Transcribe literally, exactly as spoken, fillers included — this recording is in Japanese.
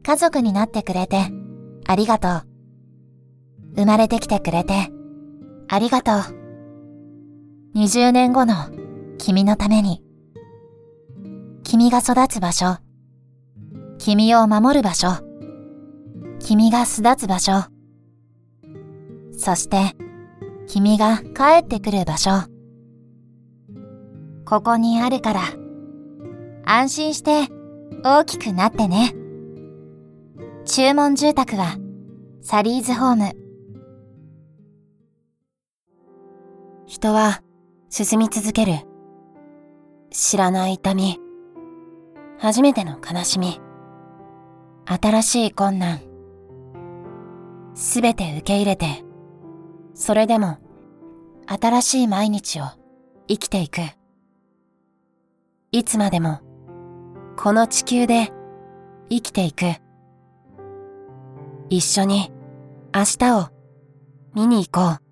家族になってくれてありがとう。生まれてきてくれてありがとう。にじゅうねんごの君のために。君が育つ場所。君を守る場所。君が巣立つ場所。そして君が帰ってくる場所。ここにあるから安心して大きくなってね。注文住宅はサリーズホーム。人は進み続ける。知らない痛み。初めての悲しみ。新しい困難。すべて受け入れて、それでも新しい毎日を生きていく。いつまでもこの地球で生きていく。一緒に明日を見に行こう。